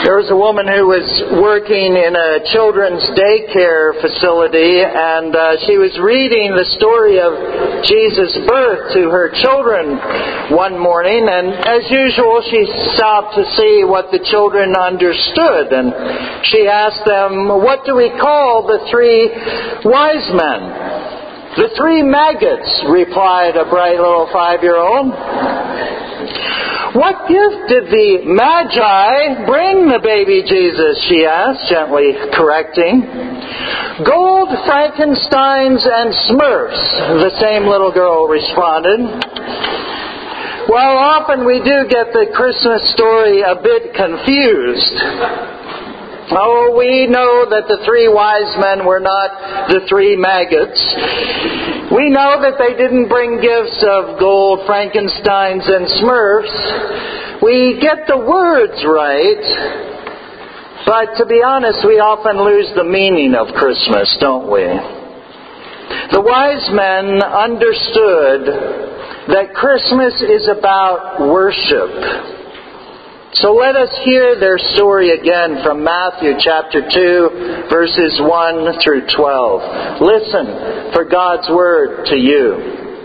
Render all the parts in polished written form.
There was a woman who was working in a children's daycare facility, and she was reading the story of Jesus' birth to her children one morning, and as usual she stopped to see what the children understood, and she asked them, "What do we call the three wise men?" "The three maggots," replied a bright little 5-year-old. "What gift did the Magi bring the baby Jesus?" she asked, gently correcting. "Gold, Frankensteins, and Smurfs," the same little girl responded. Well, often we do get the Christmas story a bit confused. Oh, we know that the three wise men were not the three maggots. We know that they didn't bring gifts of gold, Frankensteins, and Smurfs. We get the words right. But to be honest, we often lose the meaning of Christmas, don't we? The wise men understood that Christmas is about worship. So let us hear their story again from Matthew chapter 2, verses 1 through 12. Listen for God's word to you.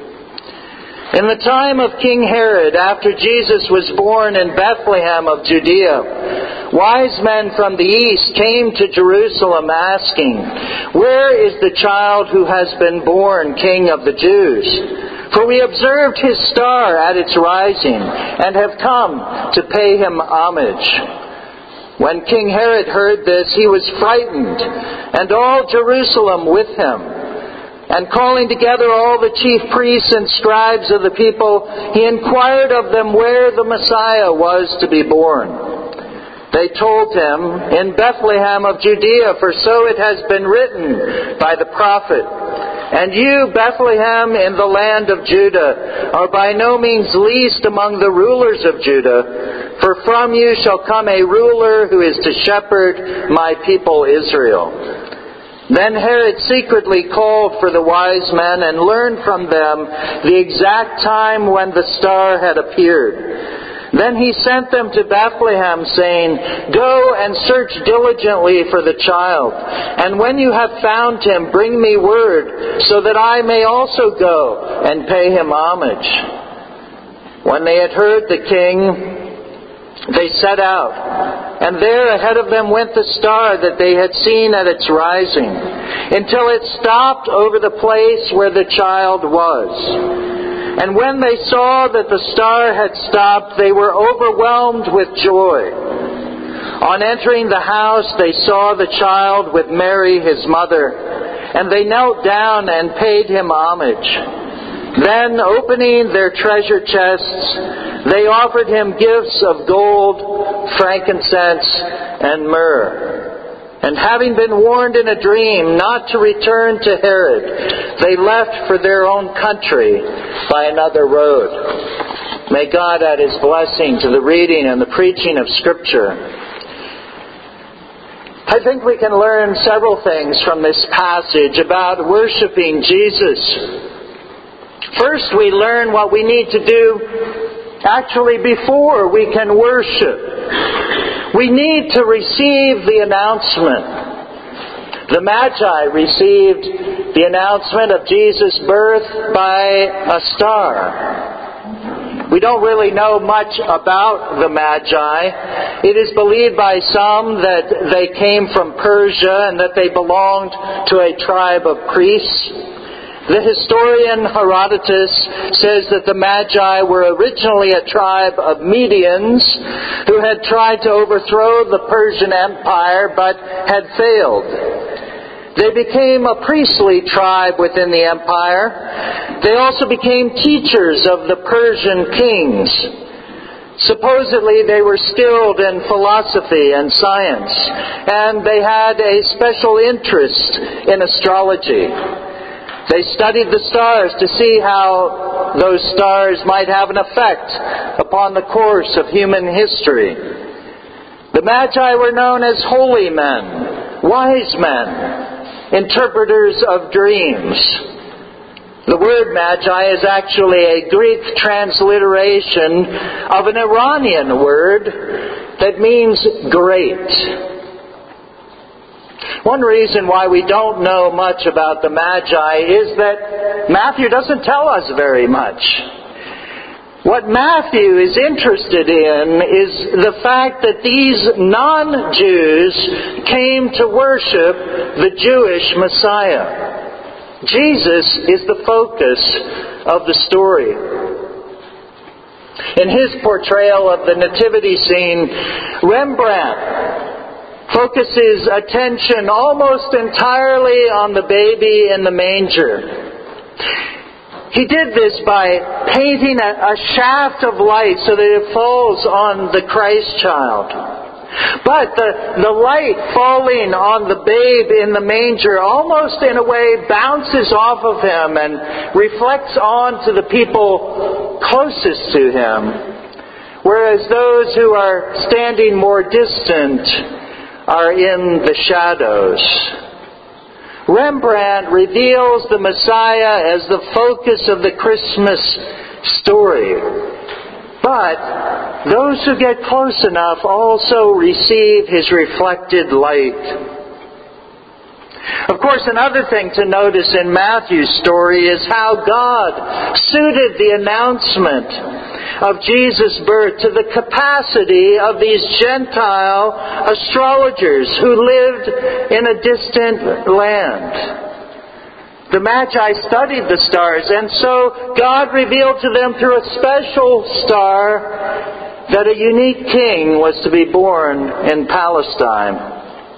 In the time of King Herod, after Jesus was born in Bethlehem of Judea, wise men from the east came to Jerusalem asking, "Where is the child who has been born King of the Jews? For we observed his star at its rising, and have come to pay him homage." When King Herod heard this, he was frightened, and all Jerusalem with him. And calling together all the chief priests and scribes of the people, he inquired of them where the Messiah was to be born. They told him, "In Bethlehem of Judea, for so it has been written by the prophet. And you, Bethlehem, in the land of Judah, are by no means least among the rulers of Judah, for from you shall come a ruler who is to shepherd my people Israel." Then Herod secretly called for the wise men and learned from them the exact time when the star had appeared. Then he sent them to Bethlehem, saying, "Go and search diligently for the child, and when you have found him, bring me word, so that I may also go and pay him homage." When they had heard the king, they set out, and there ahead of them went the star that they had seen at its rising, until it stopped over the place where the child was. And when they saw that the star had stopped, they were overwhelmed with joy. On entering the house, they saw the child with Mary, his mother, and they knelt down and paid him homage. Then, opening their treasure chests, they offered him gifts of gold, frankincense, and myrrh. And having been warned in a dream not to return to Herod, they left for their own country by another road. May God add His blessing to the reading and the preaching of Scripture. I think we can learn several things from this passage about worshiping Jesus. First, we learn what we need to do actually before we can worship. We need to receive the announcement. The Magi received the announcement of Jesus' birth by a star. We don't really know much about the Magi. It is believed by some that they came from Persia and that they belonged to a tribe of priests. The historian Herodotus says that the Magi were originally a tribe of Medians who had tried to overthrow the Persian Empire but had failed. They became a priestly tribe within the empire. They also became teachers of the Persian kings. Supposedly they were skilled in philosophy and science, and they had a special interest in astrology. They studied the stars to see how those stars might have an effect upon the course of human history. The Magi were known as holy men, wise men, interpreters of dreams. The word Magi is actually a Greek transliteration of an Iranian word that means great. One reason why we don't know much about the Magi is that Matthew doesn't tell us very much. What Matthew is interested in is the fact that these non-Jews came to worship the Jewish Messiah. Jesus is the focus of the story. In his portrayal of the nativity scene, Rembrandt focuses attention almost entirely on the baby in the manger. He did this by painting a shaft of light so that it falls on the Christ child. But the light falling on the babe in the manger almost in a way bounces off of him and reflects onto the people closest to him, whereas those who are standing more distant are in the shadows. Rembrandt reveals the Messiah as the focus of the Christmas story. But those who get close enough also receive his reflected light. Of course, another thing to notice in Matthew's story is how God suited the announcement of Jesus' birth to the capacity of these Gentile astrologers who lived in a distant land. The Magi studied the stars, and so God revealed to them through a special star that a unique king was to be born in Palestine.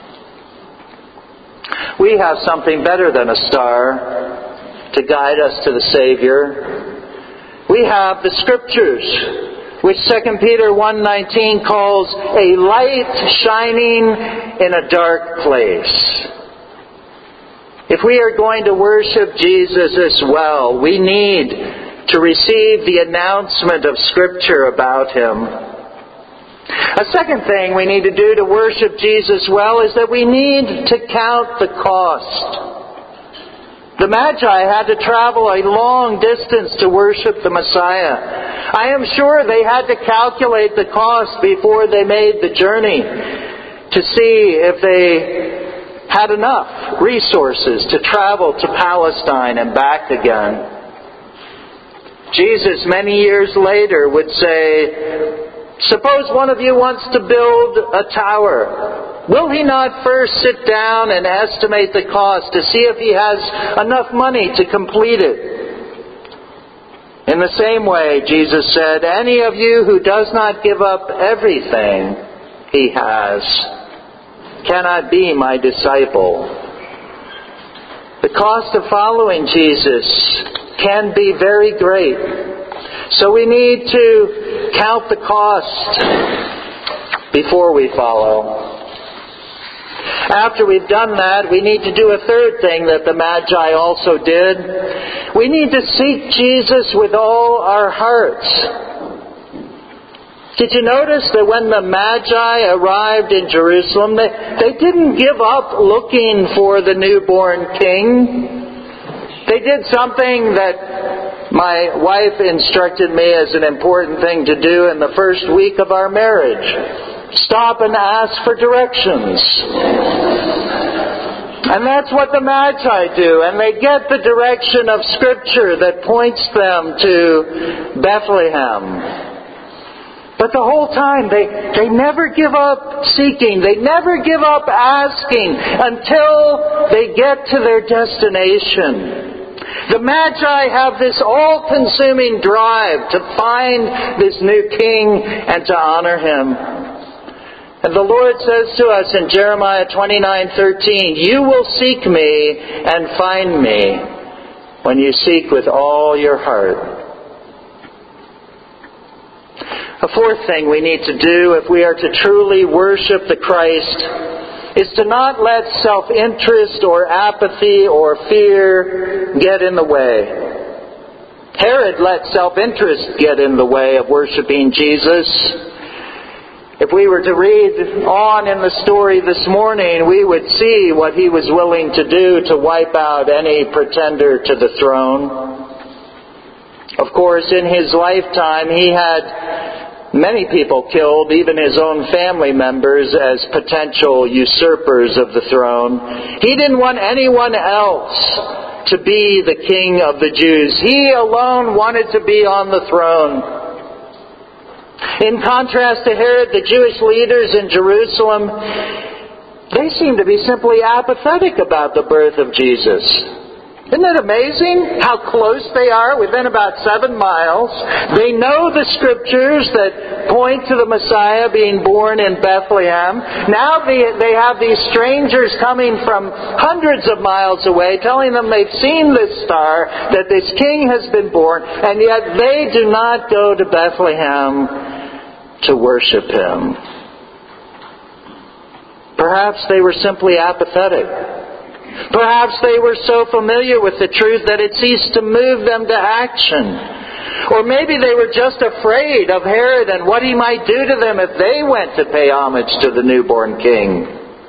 We have something better than a star to guide us to the Savior. We have the Scriptures, which 2 Peter 1:19 calls a light shining in a dark place. If we are going to worship Jesus as well, we need to receive the announcement of Scripture about Him. A second thing we need to do to worship Jesus well is that we need to count the cost. The Magi had to travel a long distance to worship the Messiah. I am sure they had to calculate the cost before they made the journey to see if they had enough resources to travel to Palestine and back again. Jesus, many years later, would say, "Suppose one of you wants to build a tower. Will he not first sit down and estimate the cost to see if he has enough money to complete it?" In the same way, Jesus said, "Any of you who does not give up everything he has cannot be my disciple." The cost of following Jesus can be very great. So we need to count the cost before we follow. After we've done that, we need to do a third thing that the Magi also did. We need to seek Jesus with all our hearts. Did you notice that when the Magi arrived in Jerusalem, they didn't give up looking for the newborn king? They did something that my wife instructed me as an important thing to do in the first week of our marriage. Stop and ask for directions. And that's what the Magi do. And they get the direction of Scripture that points them to Bethlehem. But the whole time, they never give up seeking. They never give up asking until they get to their destination. The Magi have this all-consuming drive to find this new king and to honor him. And the Lord says to us in Jeremiah 29:13, "You will seek me and find me when you seek with all your heart." A fourth thing we need to do if we are to truly worship the Christ is to not let self-interest or apathy or fear get in the way. Herod let self-interest get in the way of worshiping Jesus. If we were to read on in the story this morning, we would see what he was willing to do to wipe out any pretender to the throne. Of course, in his lifetime, he had many people killed, even his own family members, as potential usurpers of the throne. He didn't want anyone else to be the king of the Jews. He alone wanted to be on the throne. In contrast to Herod, the Jewish leaders in Jerusalem, they seem to be simply apathetic about the birth of Jesus. Isn't it amazing how close they are? Within about 7 miles. They know the scriptures that point to the Messiah being born in Bethlehem. Now they have these strangers coming from hundreds of miles away telling them they've seen this star, that this king has been born, and yet they do not go to Bethlehem to worship him. Perhaps they were simply apathetic. Perhaps they were so familiar with the truth that it ceased to move them to action. Or maybe they were just afraid of Herod and what he might do to them if they went to pay homage to the newborn king.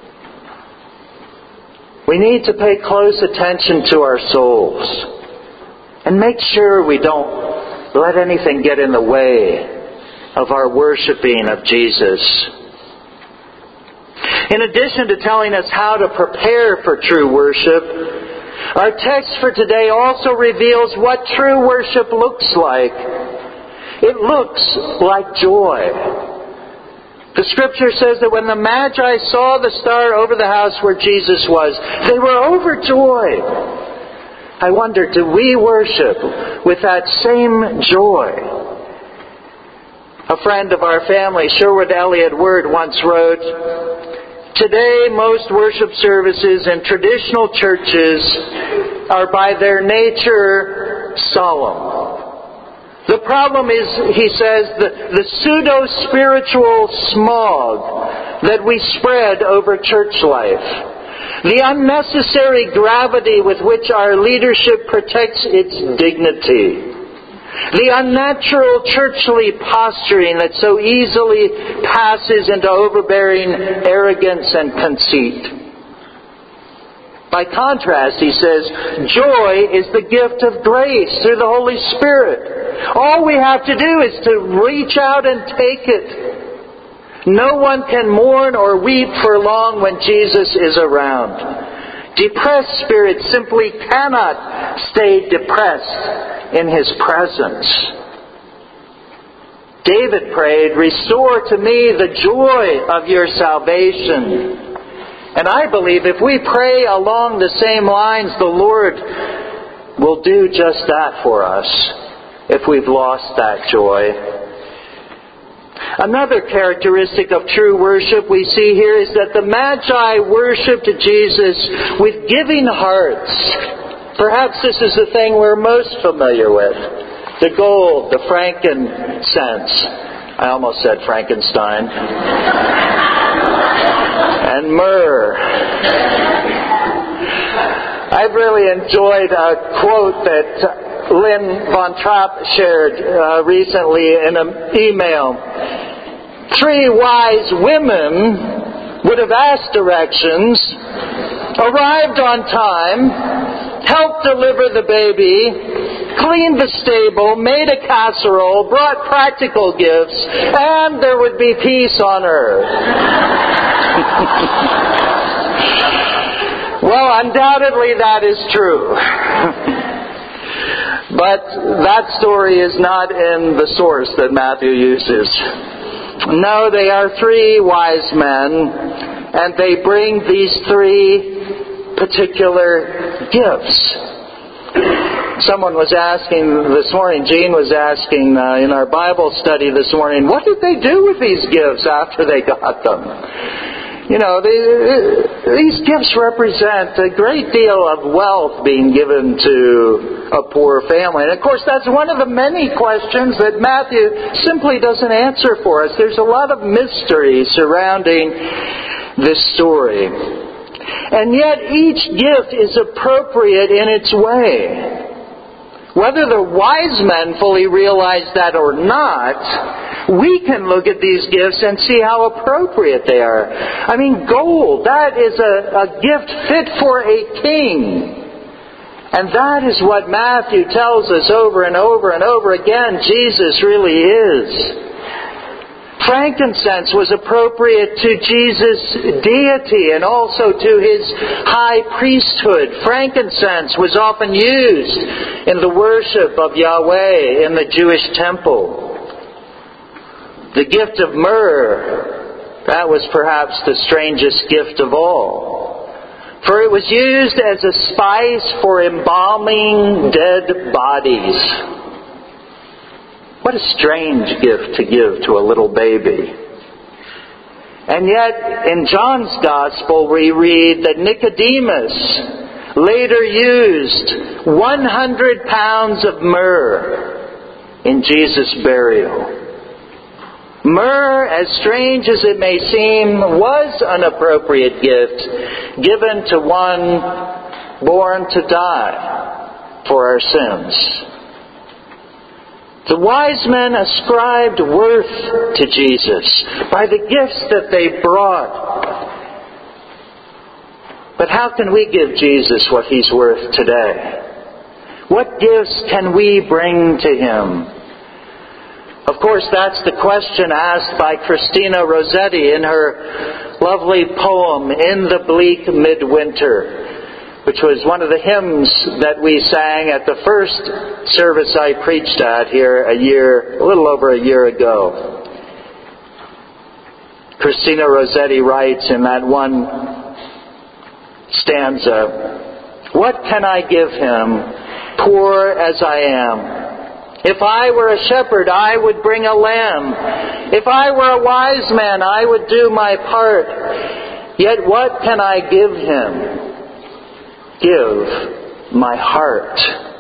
We need to pay close attention to our souls and make sure we don't let anything get in the way of our worshiping of Jesus. In addition to telling us how to prepare for true worship, our text for today also reveals what true worship looks like. It looks like joy. The Scripture says that when the Magi saw the star over the house where Jesus was, they were overjoyed. I wonder, do we worship with that same joy? A friend of our family, Sherwood Elliott Word, once wrote, "Today, most worship services in traditional churches are by their nature solemn. The problem is," he says, the pseudo-spiritual smog that we spread over church life. The unnecessary gravity with which our leadership protects its dignity. The unnatural churchly posturing that so easily passes into overbearing arrogance and conceit. By contrast, he says, joy is the gift of grace through the Holy Spirit. All we have to do is to reach out and take it. No one can mourn or weep for long when Jesus is around. Depressed spirits simply cannot stay depressed in His presence. David prayed, "Restore to me the joy of your salvation." And I believe if we pray along the same lines, the Lord will do just that for us if we've lost that joy. Another characteristic of true worship we see here is that the Magi worshipped Jesus with giving hearts. Perhaps this is the thing we're most familiar with. The gold, the frankincense. I almost said Frankenstein. And myrrh. I've really enjoyed a quote that Lynn Von Trapp shared recently in an email. 3 wise women would have asked directions, arrived on time, helped deliver the baby, cleaned the stable, made a casserole, brought practical gifts, and there would be peace on earth. Well, undoubtedly that is true. But that story is not in the source that Matthew uses. No, they are 3 wise men, and they bring these 3 particular gifts. Someone was asking this morning, Jean was asking in our Bible study this morning, what did they do with these gifts after they got them? You know, these gifts represent a great deal of wealth being given to a poor family. And of course, that's one of the many questions that Matthew simply doesn't answer for us. There's a lot of mystery surrounding this story. And yet each gift is appropriate in its way. Whether the wise men fully realize that or not, we can look at these gifts and see how appropriate they are. I mean, gold, that is a gift fit for a king. And that is what Matthew tells us over and over and over again, Jesus really is. Frankincense was appropriate to Jesus' deity and also to His high priesthood. Frankincense was often used in the worship of Yahweh in the Jewish temple. The gift of myrrh, that was perhaps the strangest gift of all. For it was used as a spice for embalming dead bodies. What a strange gift to give to a little baby. And yet, in John's Gospel, we read that Nicodemus later used 100 pounds of myrrh in Jesus' burial. Myrrh, as strange as it may seem, was an appropriate gift given to one born to die for our sins. The wise men ascribed worth to Jesus by the gifts that they brought. But how can we give Jesus what He's worth today? What gifts can we bring to Him? Of course, that's the question asked by Christina Rossetti in her lovely poem, In the Bleak Midwinter, which was one of the hymns that we sang at the first service I preached at here a little over a year ago. Christina Rossetti writes in that one stanza, "What can I give Him, poor as I am? If I were a shepherd, I would bring a lamb. If I were a wise man, I would do my part. Yet what can I give Him? Give my heart."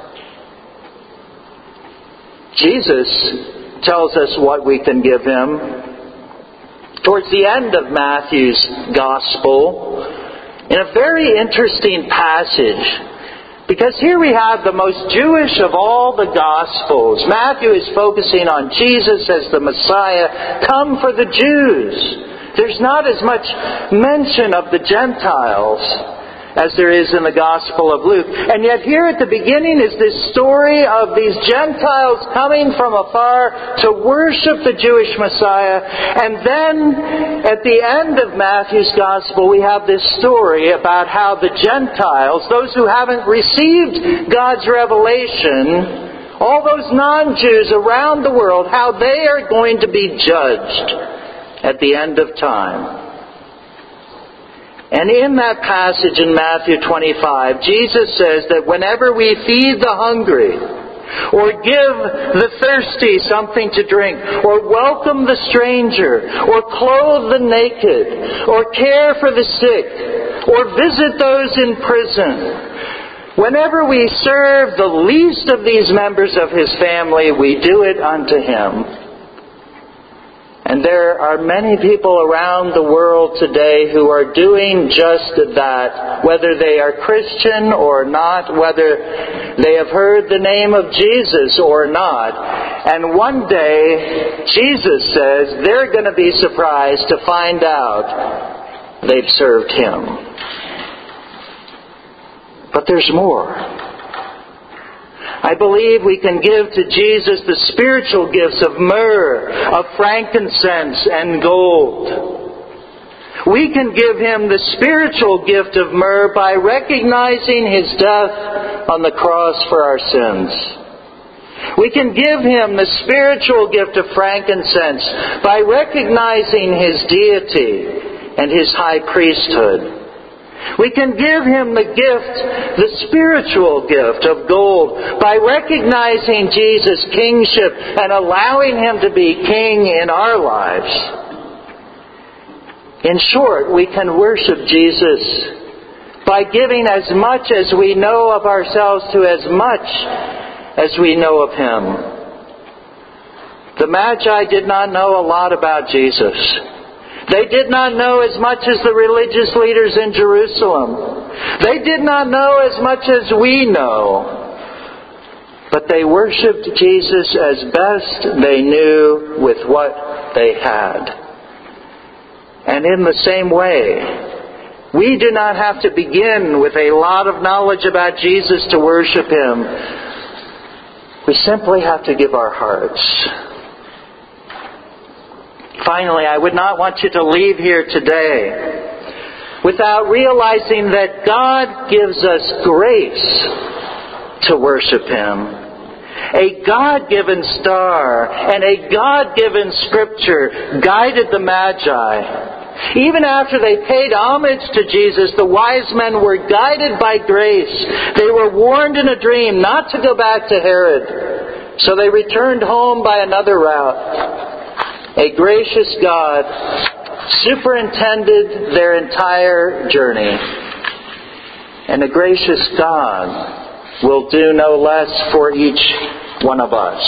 Jesus tells us what we can give Him. Towards the end of Matthew's Gospel, in a very interesting passage, because here we have the most Jewish of all the Gospels. Matthew is focusing on Jesus as the Messiah, come for the Jews. There's not as much mention of the Gentiles as there is in the Gospel of Luke. And yet here at the beginning is this story of these Gentiles coming from afar to worship the Jewish Messiah. And then at the end of Matthew's Gospel, we have this story about how the Gentiles, those who haven't received God's revelation, all those non-Jews around the world, how they are going to be judged at the end of time. And in that passage in Matthew 25, Jesus says that whenever we feed the hungry, or give the thirsty something to drink, or welcome the stranger, or clothe the naked, or care for the sick, or visit those in prison, whenever we serve the least of these members of His family, we do it unto Him. And there are many people around the world today who are doing just that, whether they are Christian or not, whether they have heard the name of Jesus or not. And one day, Jesus says they're going to be surprised to find out they've served Him. But there's more. I believe we can give to Jesus the spiritual gifts of myrrh, of frankincense, and gold. We can give Him the spiritual gift of myrrh by recognizing His death on the cross for our sins. We can give Him the spiritual gift of frankincense by recognizing His deity and His high priesthood. We can give Him the gift, the spiritual gift of gold, by recognizing Jesus' kingship and allowing Him to be king in our lives. In short, we can worship Jesus by giving as much as we know of ourselves to as much as we know of Him. The Magi did not know a lot about Jesus. They did not know as much as the religious leaders in Jerusalem. They did not know as much as we know. But they worshipped Jesus as best they knew with what they had. And in the same way, we do not have to begin with a lot of knowledge about Jesus to worship Him. We simply have to give our hearts. Finally, I would not want you to leave here today without realizing that God gives us grace to worship Him. A God-given star and a God-given Scripture guided the Magi. Even after they paid homage to Jesus, the wise men were guided by grace. They were warned in a dream not to go back to Herod, so they returned home by another route. A gracious God superintended their entire journey. And a gracious God will do no less for each one of us.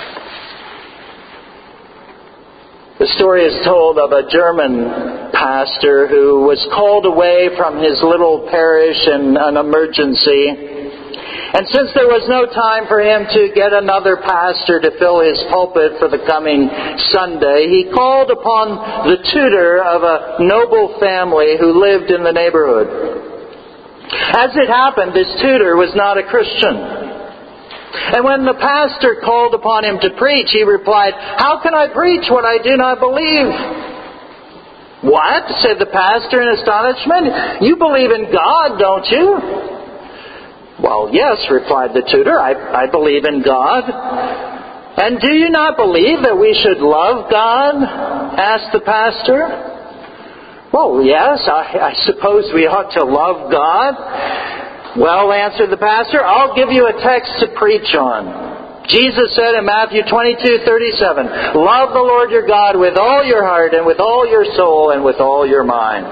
The story is told of a German pastor who was called away from his little parish in an emergency. And since there was no time for him to get another pastor to fill his pulpit for the coming Sunday, he called upon the tutor of a noble family who lived in the neighborhood. As it happened, this tutor was not a Christian. And when the pastor called upon him to preach, he replied, "How can I preach what I do not believe?" "What?" said the pastor in astonishment. "You believe in God, don't you?" "Well, yes," replied the tutor, I believe in God." "And do you not believe that we should love God?" asked the pastor. "Well, yes, I suppose we ought to love God." "Well," answered the pastor, "I'll give you a text to preach on. Jesus said in Matthew 22:37, 'Love the Lord your God with all your heart and with all your soul and with all your mind.'"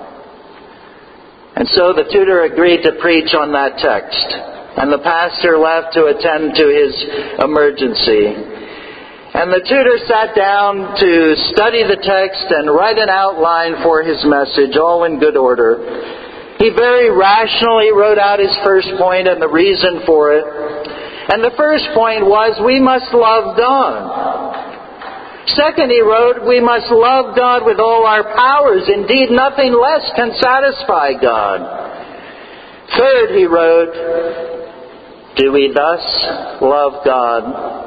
And so the tutor agreed to preach on that text. And the pastor left to attend to his emergency. And the tutor sat down to study the text and write an outline for his message, all in good order. He very rationally wrote out his first point and the reason for it. And the first point was, we must love God. Second, he wrote, we must love God with all our powers. Indeed, nothing less can satisfy God. Third, he wrote, do we thus love God?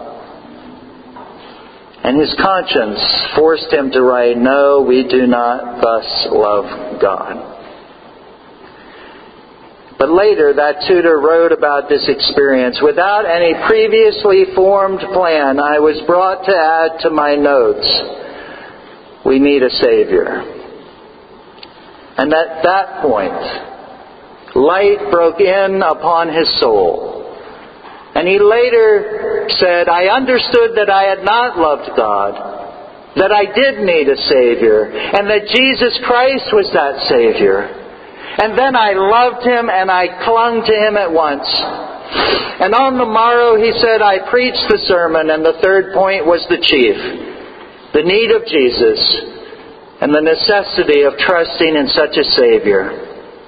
And his conscience forced him to write, no, we do not thus love God. But later, that tutor wrote about this experience. Without any previously formed plan, I was brought to add to my notes, we need a Savior. And at that point, light broke in upon his soul. And he later said, I understood that I had not loved God, that I did need a Savior, and that Jesus Christ was that Savior. And then I loved Him and I clung to Him at once. And on the morrow, he said, I preached the sermon, and the third point was the chief, the need of Jesus and the necessity of trusting in such a Savior.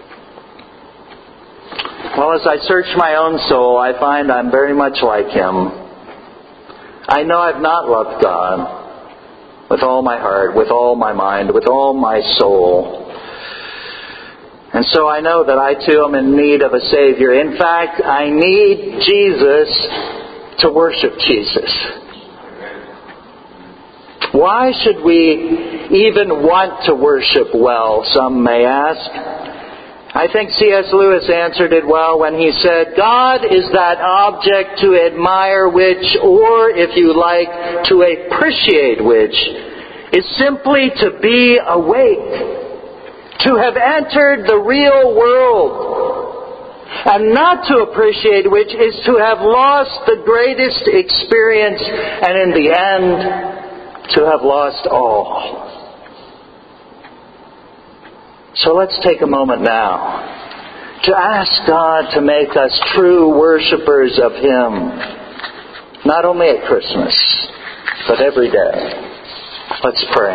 Well, as I search my own soul, I find I'm very much like him. I know I've not loved God with all my heart, with all my mind, with all my soul. And so I know that I too am in need of a Savior. In fact, I need Jesus to worship Jesus. Why should we even want to worship well, some may ask. I think C.S. Lewis answered it well when he said, God is that object to admire which, or if you like, to appreciate which, is simply to be awake, to have entered the real world, and not to appreciate which is to have lost the greatest experience, and in the end, to have lost all. So let's take a moment now to ask God to make us true worshipers of Him, not only at Christmas, but every day. Let's pray.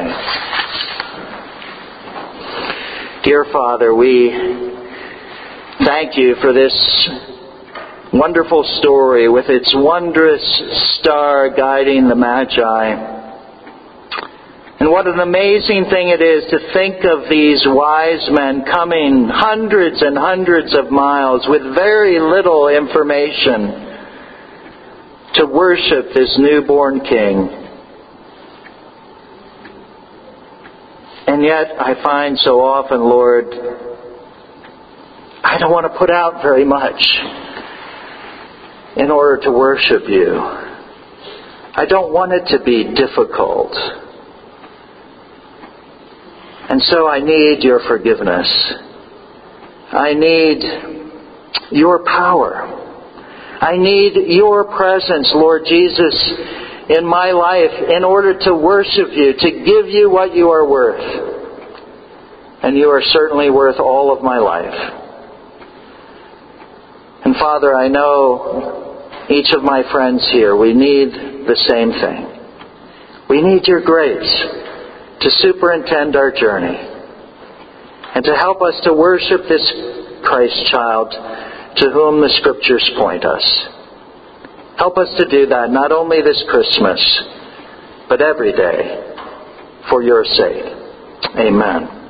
Dear Father, we thank You for this wonderful story with its wondrous star guiding the Magi. And what an amazing thing it is to think of these wise men coming hundreds and hundreds of miles with very little information to worship this newborn King. And yet I find so often, Lord, I don't want to put out very much in order to worship you. I don't want it to be difficult. And so I need your forgiveness. I need your power. I need your presence, Lord Jesus, in my life in order to worship you, to give you what you are worth. And you are certainly worth all of my life. And Father, I know each of my friends here, we need the same thing. We need your grace to superintend our journey and to help us to worship this Christ child to whom the Scriptures point us. Help us to do that not only this Christmas, but every day for your sake. Amen.